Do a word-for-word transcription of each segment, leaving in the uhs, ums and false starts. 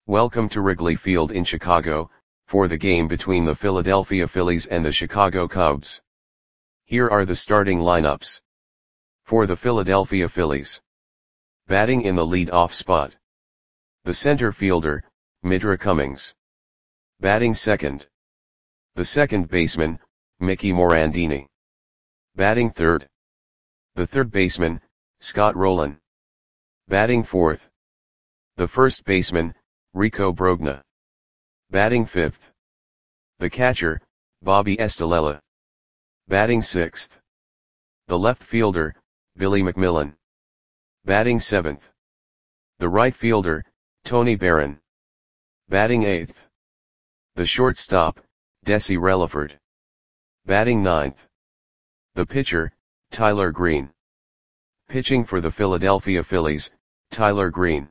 Welcome to Wrigley Field in Chicago, for the game between the Philadelphia Phillies and the Chicago Cubs. Here are the starting lineups. For the Philadelphia Phillies. Batting in the lead-off spot. The center fielder, Midra Cummings. Batting second. The second baseman, Mickey Morandini. Batting third. The third baseman, Scott Rolen. Batting fourth. The first baseman, Rico Brogna. Batting fifth. The catcher, Bobby Estalella. Batting sixth. The left fielder, Billy McMillan. Batting seventh. The right fielder, Tony Barron. Batting eighth. The shortstop, Desi Relaford. Batting ninth. The pitcher, Tyler Green. Pitching for the Philadelphia Phillies, Tyler Green.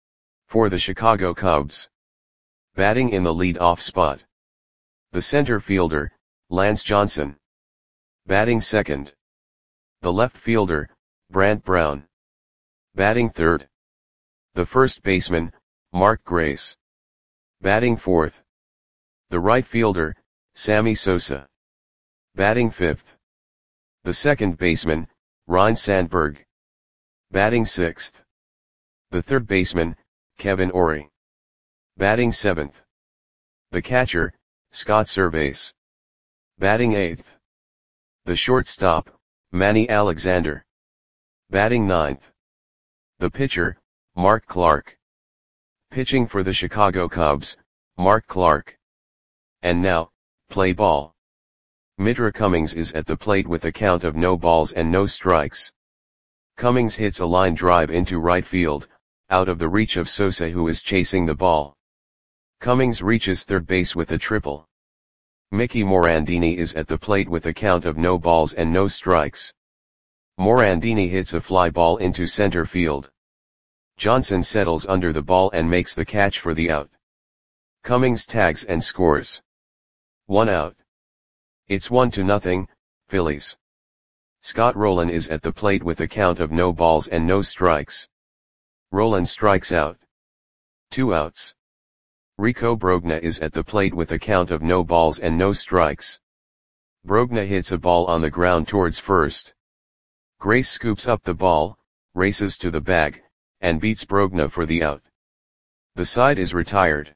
For the Chicago Cubs. Batting in the lead-off spot. The center fielder, Lance Johnson. Batting second. The left fielder, Brant Brown. Batting third. The first baseman, Mark Grace. Batting fourth. The right fielder, Sammy Sosa. Batting fifth. The second baseman, Ryne Sandberg. Batting sixth. The third baseman, Kevin Orie. Batting seventh. The catcher, Scott Servais. Batting eighth. The shortstop, Manny Alexander. Batting ninth. The pitcher, Mark Clark. Pitching for the Chicago Cubs, Mark Clark. And now, play ball. Midra Cummings is at the plate with a count of no balls and no strikes. Cummings hits a line drive into right field, out of the reach of Sosa, who is chasing the ball. Cummings reaches third base with a triple. Mickey Morandini is at the plate with a count of no balls and no strikes. Morandini hits a fly ball into center field. Johnson settles under the ball and makes the catch for the out. Cummings tags and scores. One out. It's one to nothing, Phillies. Scott Rolen is at the plate with a count of no balls and no strikes. Rolen strikes out. Two outs. Rico Brogna is at the plate with a count of no balls and no strikes. Brogna hits a ball on the ground towards first. Grace scoops up the ball, races to the bag, and beats Brogna for the out. The side is retired.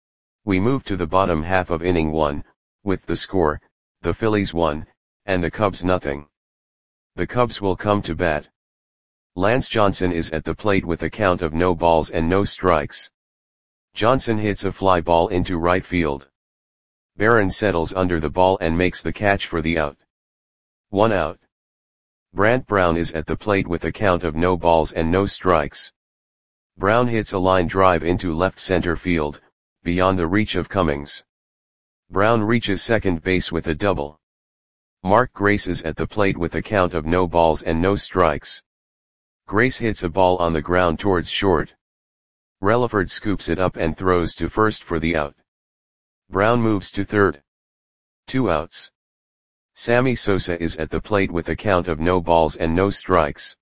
We move to the bottom half of inning one, with the score, the Phillies one, and the Cubs nothing. The Cubs will come to bat. Lance Johnson is at the plate with a count of no balls and no strikes. Johnson hits a fly ball into right field. Barron settles under the ball and makes the catch for the out. One out. Brant Brown is at the plate with a count of no balls and no strikes. Brown hits a line drive into left center field, beyond the reach of Cummings. Brown reaches second base with a double. Mark Grace is at the plate with a count of no balls and no strikes. Grace hits a ball on the ground towards short. Relaford scoops it up and throws to first for the out. Brown moves to third. Two outs. Sammy Sosa is at the plate with a count of no balls and no strikes.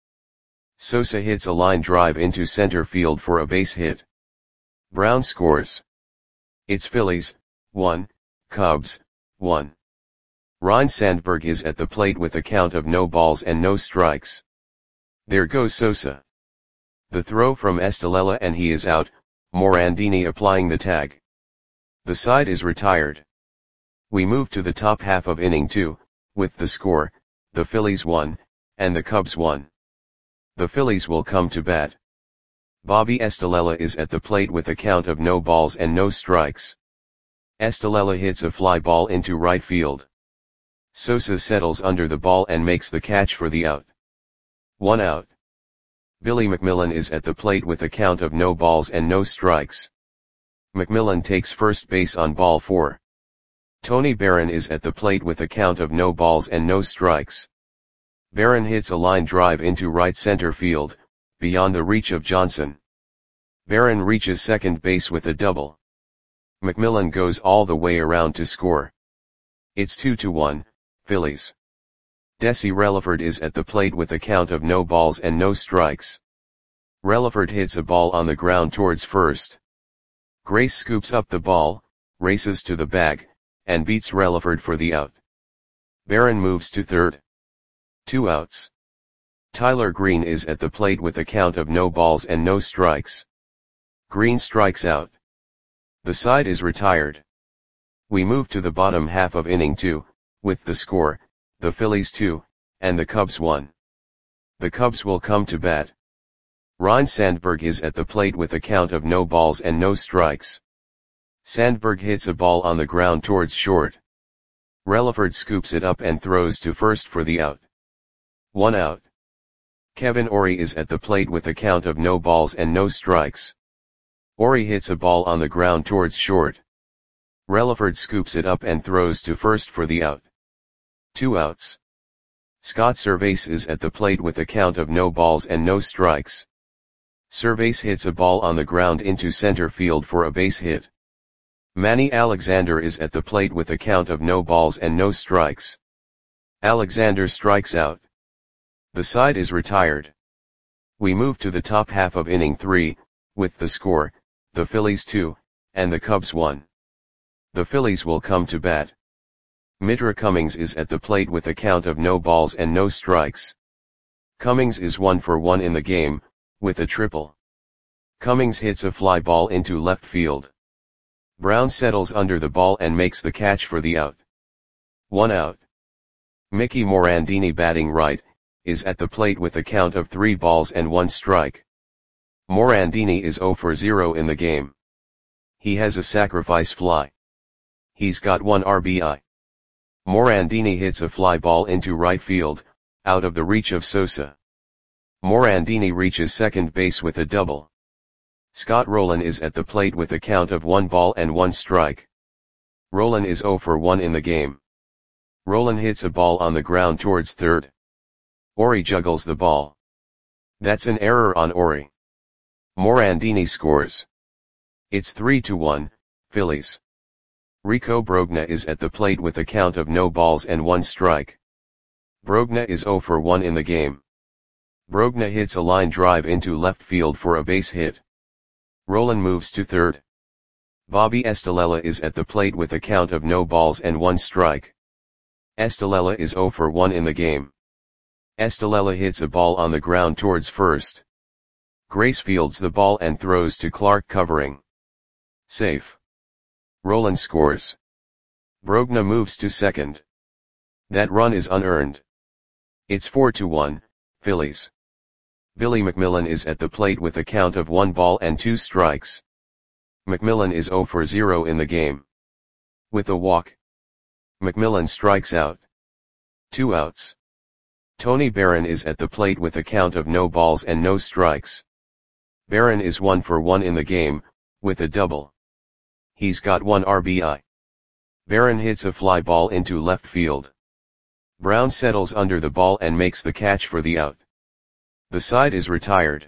Sosa hits a line drive into center field for a base hit. Brown scores. It's Phillies, one, Cubs, one. Ryne Sandberg is at the plate with a count of no balls and no strikes. There goes Sosa. The throw from Estalella and he is out, Morandini applying the tag. The side is retired. We move to the top half of inning two, with the score, the Phillies one, and the Cubs one. The Phillies will come to bat. Bobby Estalella is at the plate with a count of no balls and no strikes. Estalella hits a fly ball into right field. Sosa settles under the ball and makes the catch for the out. One out. Billy McMillan is at the plate with a count of no balls and no strikes. McMillan takes first base on ball four. Tony Barron is at the plate with a count of no balls and no strikes. Barron hits a line drive into right center field, beyond the reach of Johnson. Barron reaches second base with a double. McMillan goes all the way around to score. It's two to one, Phillies. Desi Relaford is at the plate with a count of no balls and no strikes. Relaford hits a ball on the ground towards first. Grace scoops up the ball, races to the bag, and beats Relaford for the out. Barron moves to third. Two outs. Tyler Green is at the plate with a count of no balls and no strikes. Green strikes out. The side is retired. We move to the bottom half of inning two, with the score, the Phillies two, and the Cubs one. The Cubs will come to bat. Ryne Sandberg is at the plate with a count of no balls and no strikes. Sandberg hits a ball on the ground towards short. Relaford scoops it up and throws to first for the out. One out. Kevin Orie is at the plate with a count of no balls and no strikes. Orie hits a ball on the ground towards short. Relaford scoops it up and throws to first for the out. Two outs. Scott Servais is at the plate with a count of no balls and no strikes. Servais hits a ball on the ground into center field for a base hit. Manny Alexander is at the plate with a count of no balls and no strikes. Alexander strikes out. The side is retired. We move to the top half of inning three, with the score, the Phillies two, and the Cubs one. The Phillies will come to bat. Mitra Cummings is at the plate with a count of no balls and no strikes. Cummings is one for one in the game, with a triple. Cummings hits a fly ball into left field. Brown settles under the ball and makes the catch for the out. One out. Mickey Morandini, batting right, is at the plate with a count of three balls and one strike. Morandini is zero for zero in the game. He has a sacrifice fly. He's got one R B I. Morandini hits a fly ball into right field, out of the reach of Sosa. Morandini reaches second base with a double. Scott Rolen is at the plate with a count of one ball and one strike. Rolen is zero for one in the game. Rolen hits a ball on the ground towards third. Orie juggles the ball. That's an error on Orie. Morandini scores. It's three to one, Phillies. Rico Brogna is at the plate with a count of no balls and one strike. Brogna is zero for one in the game. Brogna hits a line drive into left field for a base hit. Rolen moves to third. Bobby Estalella is at the plate with a count of no balls and one strike. Estalella is zero for one in the game. Estalella hits a ball on the ground towards first. Grace fields the ball and throws to Clark, covering. Safe. Rolen scores. Brogna moves to second. That run is unearned. It's four to one, Phillies. Billy McMillan is at the plate with a count of one ball and two strikes. McMillan is zero for zero in the game. With a walk. McMillan strikes out. Two outs. Tony Barron is at the plate with a count of no balls and no strikes. Barron is one for one in the game, with a double. He's got one R B I. Barron hits a fly ball into left field. Brown settles under the ball and makes the catch for the out. The side is retired.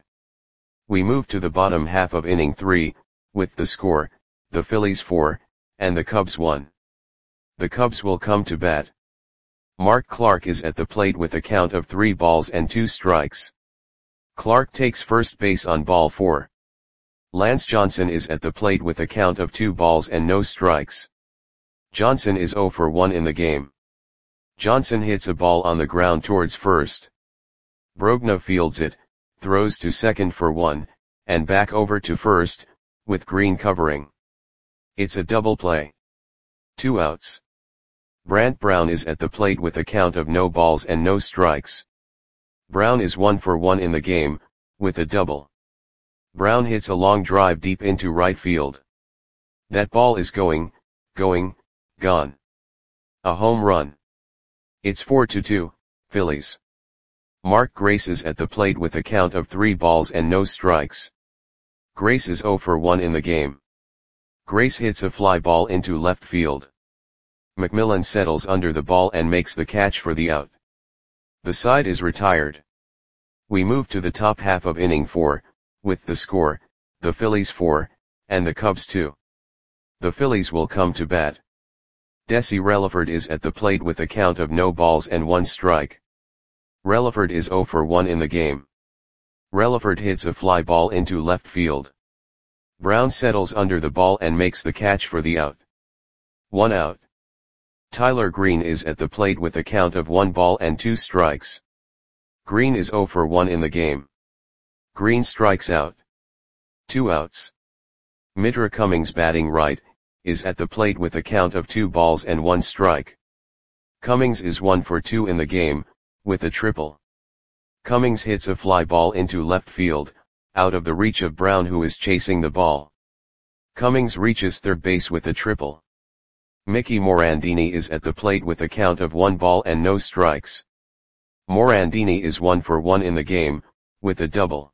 We move to the bottom half of inning three, with the score, the Phillies four, and the Cubs one. The Cubs will come to bat. Mark Clark is at the plate with a count of three balls and two strikes. Clark takes first base on ball four. Lance Johnson is at the plate with a count of two balls and no strikes. Johnson is zero for one in the game. Johnson hits a ball on the ground towards first. Brogna fields it, throws to second for one, and back over to first, with Green covering. It's a double play. Two outs. Brant Brown is at the plate with a count of no balls and no strikes. Brown is one for one in the game, with a double. Brown hits a long drive deep into right field. That ball is going, going, gone. A home run. It's four to two, Phillies. Mark Grace is at the plate with a count of three balls and no strikes. Grace is zero for one in the game. Grace hits a fly ball into left field. McMillan settles under the ball and makes the catch for the out. The side is retired. We move to the top half of inning four, with the score, the Phillies four, and the Cubs two. The Phillies will come to bat. Desi Relaford is at the plate with a count of no balls and one strike. Relaford is zero for one in the game. Relaford hits a fly ball into left field. Brown settles under the ball and makes the catch for the out. One out. Tyler Green is at the plate with a count of one ball and two strikes. Green is zero for one in the game. Green strikes out. Two outs. Mitra Cummings, batting right, is at the plate with a count of two balls and one strike. Cummings is one for two in the game, with a triple. Cummings hits a fly ball into left field, out of the reach of Brown, who is chasing the ball. Cummings reaches third base with a triple. Mickey Morandini is at the plate with a count of one ball and no strikes. Morandini is one for one in the game, with a double.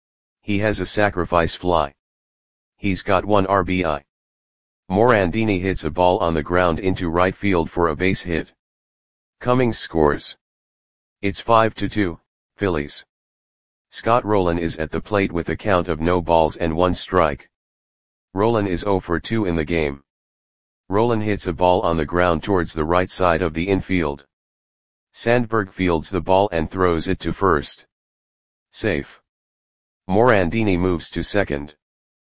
He has a sacrifice fly. He's got one R B I. Morandini hits a ball on the ground into right field for a base hit. Cummings scores. It's five to two, Phillies. Scott Rolen is at the plate with a count of no balls and one strike. Rolen is zero for two in the game. Rolen hits a ball on the ground towards the right side of the infield. Sandberg fields the ball and throws it to first. Safe. Morandini moves to second.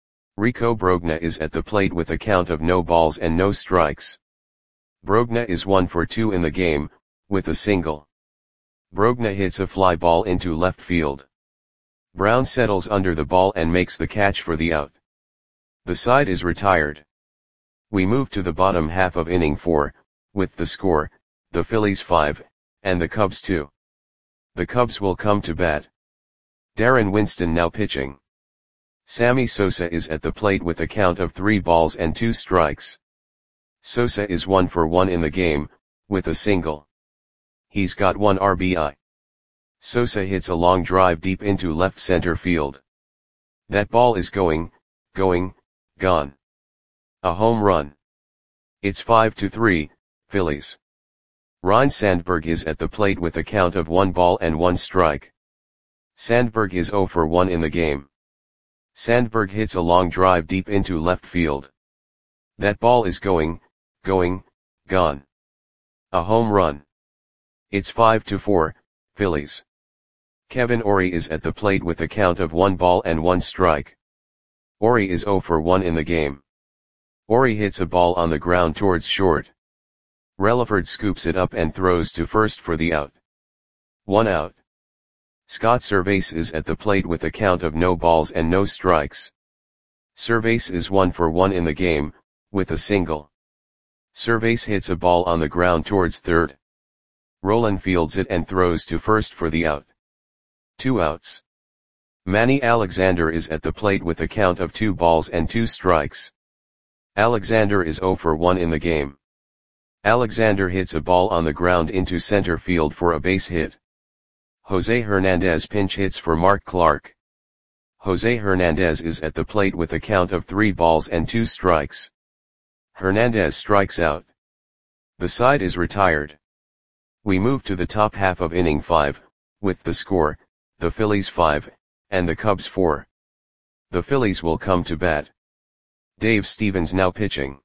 Rico Brogna is at the plate with a count of no balls and no strikes. Brogna is one for two in the game, with a single. Brogna hits a fly ball into left field. Brown settles under the ball and makes the catch for the out. The side is retired. We move to the bottom half of inning four, with the score, the Phillies five, and the Cubs two. The Cubs will come to bat. Darren Winston now pitching. Sammy Sosa is at the plate with a count of three balls and two strikes. Sosa is one for one in the game, with a single. He's got one R B I. Sosa hits a long drive deep into left center field. That ball is going, going, gone. A home run. It's five to three, Phillies. Ryne Sandberg is at the plate with a count of one ball and one strike. Sandberg is zero for one in the game. Sandberg hits a long drive deep into left field. That ball is going, going, gone. A home run. It's five to four, Phillies. Kevin Orie is at the plate with a count of one ball and one strike. Orie is zero for one in the game. Orie hits a ball on the ground towards short. Relaford scoops it up and throws to first for the out. One out. Scott Servais is at the plate with a count of no balls and no strikes. Servais is one for one in the game, with a single. Servais hits a ball on the ground towards third. Rolen fields it and throws to first for the out. Two outs. Manny Alexander is at the plate with a count of two balls and two strikes. Alexander is zero for one in the game. Alexander hits a ball on the ground into center field for a base hit. Jose Hernandez pinch hits for Mark Clark. Jose Hernandez is at the plate with a count of three balls and two strikes. Hernandez strikes out. The side is retired. We move to the top half of inning five, with the score, the Phillies five, and the Cubs four. The Phillies will come to bat. Dave Stevens now pitching.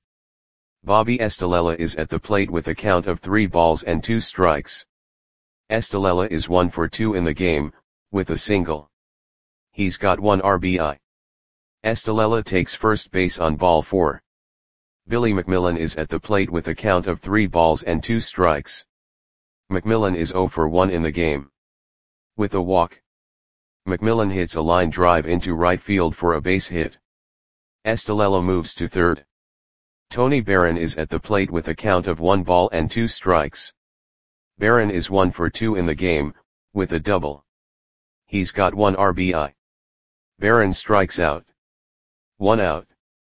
Bobby Estalella is at the plate with a count of three balls and two strikes. Estalella is one for two in the game, with a single. He's got one R B I. Estalella takes first base on ball four. Billy McMillan is at the plate with a count of three balls and two strikes. McMillan is zero for one in the game. With a walk. McMillan hits a line drive into right field for a base hit. Estalella moves to third. Tony Barron is at the plate with a count of one ball and two strikes. Barron is one for two in the game, with a double. He's got one R B I. Barron strikes out. One out.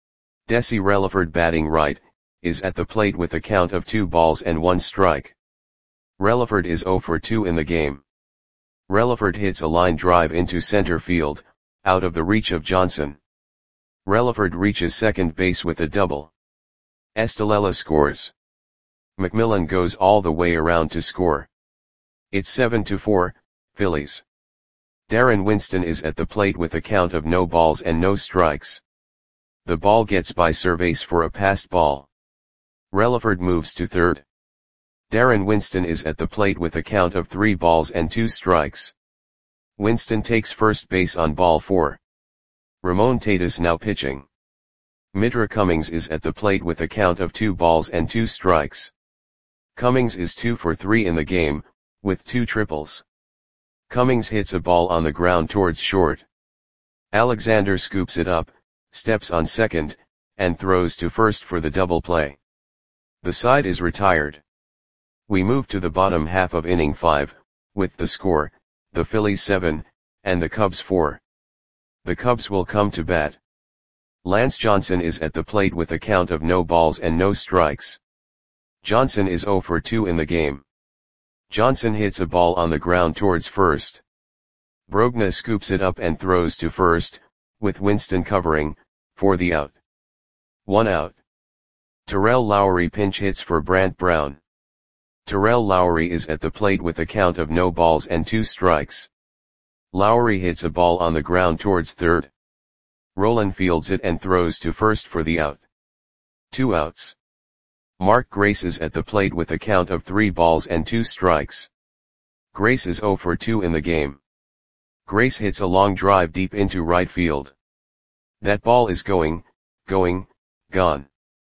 Desi Relaford, batting right, is at the plate with a count of two balls and one strike. Relaford is zero for two in the game. Relaford hits a line drive into center field, out of the reach of Johnson. Relaford reaches second base with a double. Estalella scores. McMillan goes all the way around to score. It's seven to four, Phillies. Darren Winston is at the plate with a count of no balls and no strikes. The ball gets by Servais for a passed ball. Relaford moves to third. Darren Winston is at the plate with a count of three balls and two strikes. Winston takes first base on ball four. Ramon Tatis now pitching. Mitra Cummings is at the plate with a count of two balls and two strikes. Cummings is two for three in the game, with two triples. Cummings hits a ball on the ground towards short. Alexander scoops it up, steps on second, and throws to first for the double play. The side is retired. We move to the bottom half of inning five, with the score, the Phillies seven, and the Cubs four. The Cubs will come to bat. Lance Johnson is at the plate with a count of no balls and no strikes. Johnson is zero for two in the game. Johnson hits a ball on the ground towards first. Brogna scoops it up and throws to first, with Winston covering, for the out. One out. Terrell Lowry pinch hits for Brant Brown. Terrell Lowry is at the plate with a count of no balls and two strikes. Lowry hits a ball on the ground towards third. Rolen fields it and throws to first for the out. Two outs. Mark Grace is at the plate with a count of three balls and two strikes. Grace is zero for two in the game. Grace hits a long drive deep into right field. That ball is going, going, gone.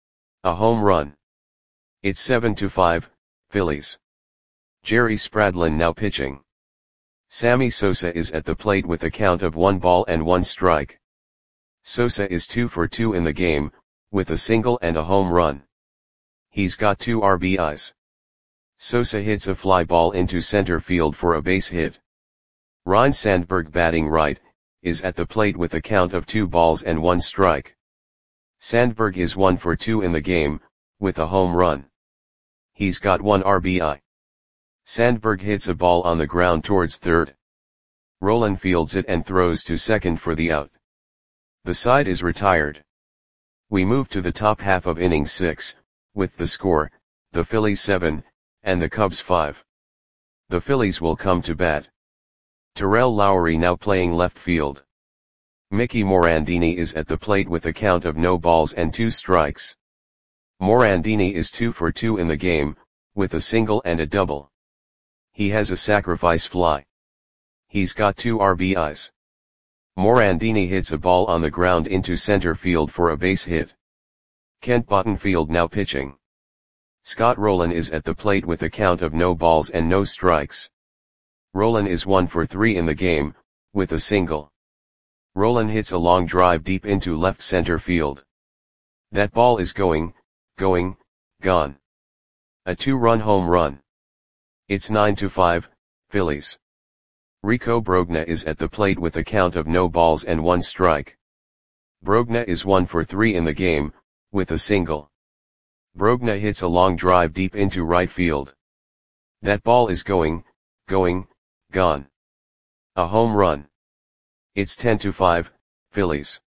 A home run. It's seven to five, Phillies. Jerry Spradlin now pitching. Sammy Sosa is at the plate with a count of one ball and one strike. Sosa is two for two in the game, with a single and a home run. He's got two R B Is. Sosa hits a fly ball into center field for a base hit. Ryne Sandberg, batting right, is at the plate with a count of two balls and one strike. Sandberg is one for two in the game, with a home run. He's got one R B I. Sandberg hits a ball on the ground towards third. Rolen fields it and throws to second for the out. The side is retired. We move to the top half of inning six, with the score, the Phillies seven, and the Cubs five. The Phillies will come to bat. Terrell Lowry now playing left field. Mickey Morandini is at the plate with a count of no balls and two strikes. Morandini is two for two in the game, with a single and a double. He has a sacrifice fly. He's got two R B Is. Morandini hits a ball on the ground into center field for a base hit. Kent Bottenfield now pitching. Scott Rolen is at the plate with a count of no balls and no strikes. Rolen is one for three in the game, with a single. Rolen hits a long drive deep into left center field. That ball is going, going, gone. A two-run home run. It's nine to five, Phillies. Rico Brogna is at the plate with a count of no balls and one strike. Brogna is one for three in the game, with a single. Brogna hits a long drive deep into right field. That ball is going, going, gone. A home run. It's ten to five, Phillies.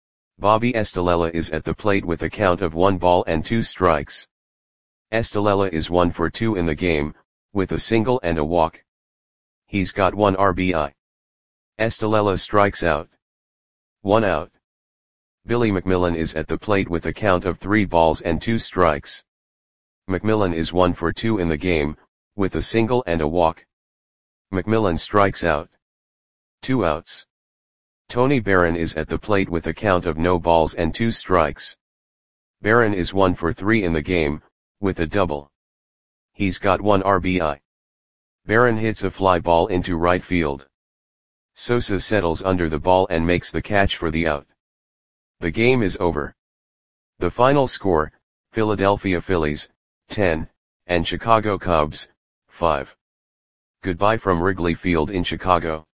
Bobby Estalella is at the plate with a count of one ball and two strikes. Estalella is one for two in the game, with a single and a walk. He's got one R B I. Estalella strikes out. One out. Billy McMillan is at the plate with a count of three balls and two strikes. McMillan is one for two in the game, with a single and a walk. McMillan strikes out. Two outs. Tony Barron is at the plate with a count of no balls and two strikes. Barron is one for three in the game, with a double. He's got one R B I. Barron hits a fly ball into right field. Sosa settles under the ball and makes the catch for the out. The game is over. The final score, Philadelphia Phillies, ten, and Chicago Cubs, five. Goodbye from Wrigley Field in Chicago.